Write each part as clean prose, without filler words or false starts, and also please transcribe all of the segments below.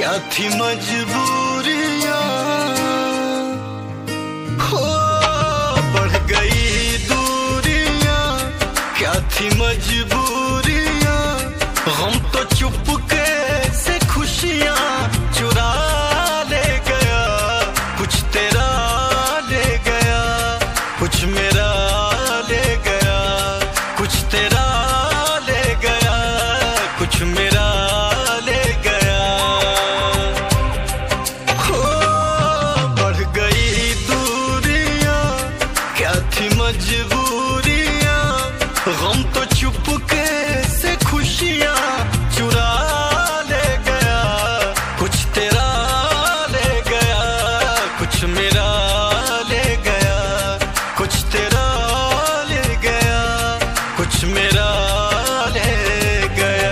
क्या थी मजबूरियां, हो बढ़ गई दूरियां, क्या थी मजबूरियां, हम तो चुपके से खुशियां चुरा ले गया, कुछ तेरा ले गया, कुछ मेरा ले गया, कुछ तेरा ले गया, कुछ मेरा ले गया, हो बढ़ गई दूरियां, क्या थी मजबूरियां, गम तो चुपके से खुशियां चुरा ले गया, कुछ तेरा ले गया, कुछ मेरा ले गया, कुछ तेरा ले गया, कुछ मेरा ले गया।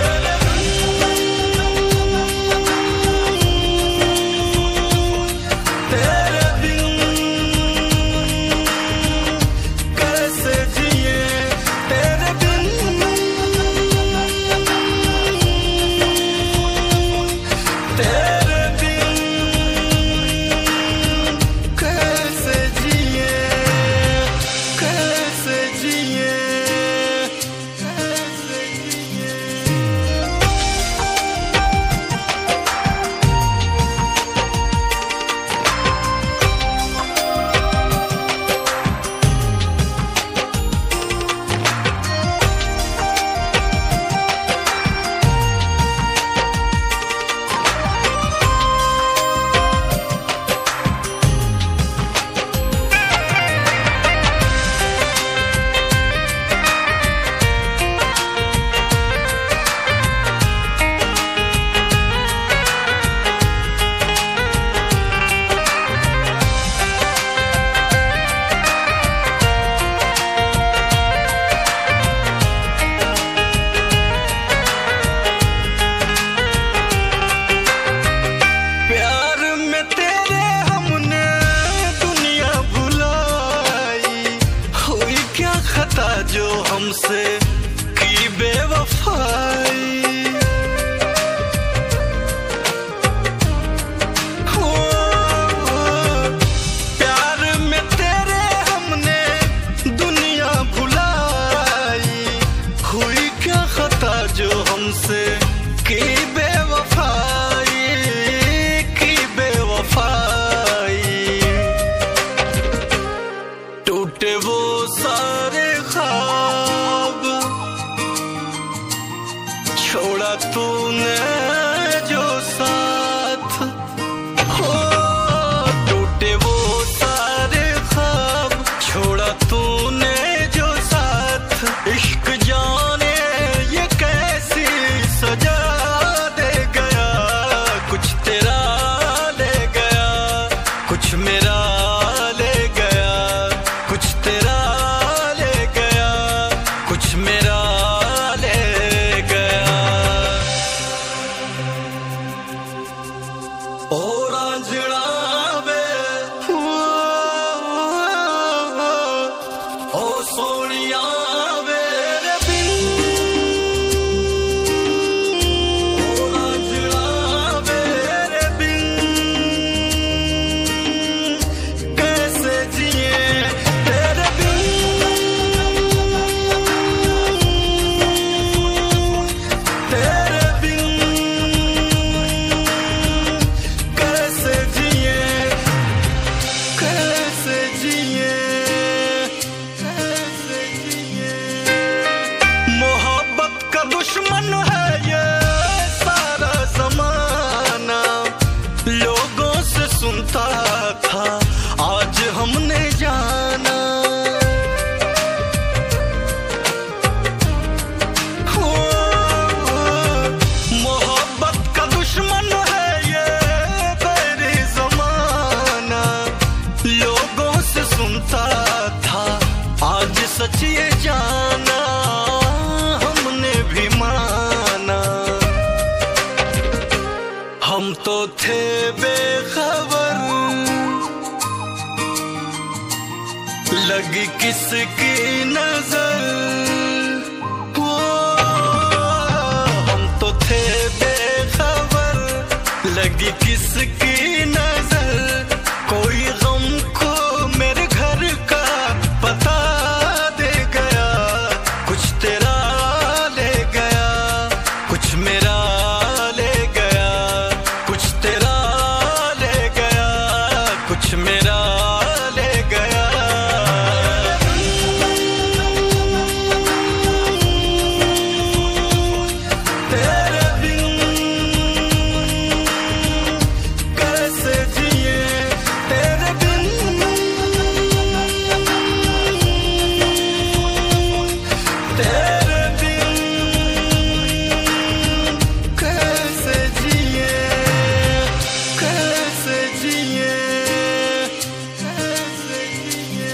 तेरे बिन कैसे जिए, तेरे बिन तेरे बिन कैसे जिए, कैसे जिए, कैसे जिए। प्यार में तेरे हमने दुनिया भुलाई, हुई क्या खता जो हमसे की बेवफाई, हो प्यार में तेरे हमने दुनिया भुलाई, हुई क्या खता जो हमसे की बेवफाई, की बेवफाई, टूटे वो सारे ख्वाब, छोड़ा तूने जो साथ, हो टूटे वो सारे ख्वाब, छोड़ा तूने जो साथ, इश्क जाने ये कैसी सजा दे गया, कुछ तेरा ले गया, कुछ मेरा ले गया, कुछ तेरा ले गया, कुछ मेरा ले गया। ओ रांझणा वे, ओ सोनिया वे रे बिन, ओ रांझणा वे रे बिन कैसे जिए, तेरे बिन तेरे बिन कैसे जिए, कैसे जिए, कैसे जिए। मोहब्बत का दुश्मन है ये सारा जमाना, लोगों से सुनता था आज हमने जाना, हो मोहब्बत का दुश्मन है ये बैरी जमाना, लोगों से सुनता था आज सच ये जाना, हमने भी माना, हम तो थे बेखबर, लगी किसकी नजर, हो हम तो थे बेखबर, मेरा ले गया, कुछ तेरा ले गया, कुछ मेरा ले गया। तेरे बिन कैसे जिए, तेरे बिन तेरे बिन कैसे जिए, कैसे जिए, कैसे जिए।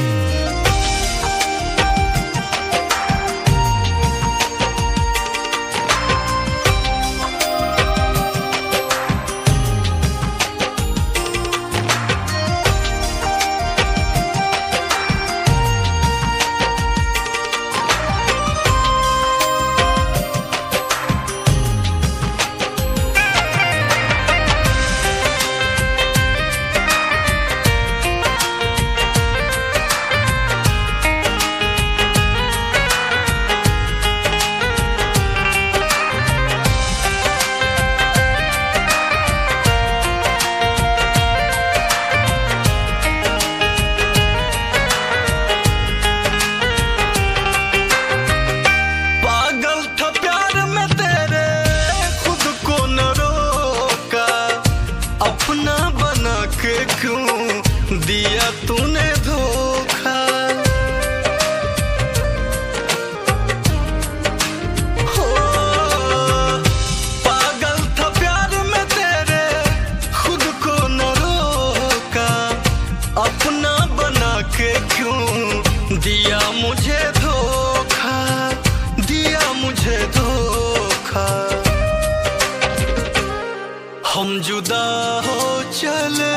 पागल था प्यार में तेरे, खुद को न रोका, अपना बना के क्यों दिया तूने धोखा। हो पागल था प्यार में तेरे, खुद को न रोका, अपना बना के क्यों दिया मुझे धोखा, दिया मुझे धोखा। हम जुदा हो चले,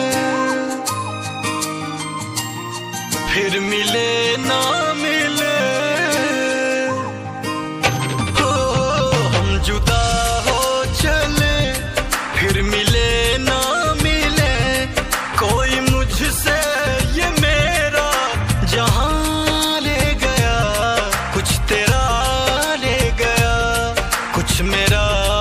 फिर मिले ना मिले। हो हम जुदा हो चले, फिर मिले ना मिले। कोई मुझसे ये मेरा जहां ले गया, कुछ तेरा ले गया, कुछ मेरा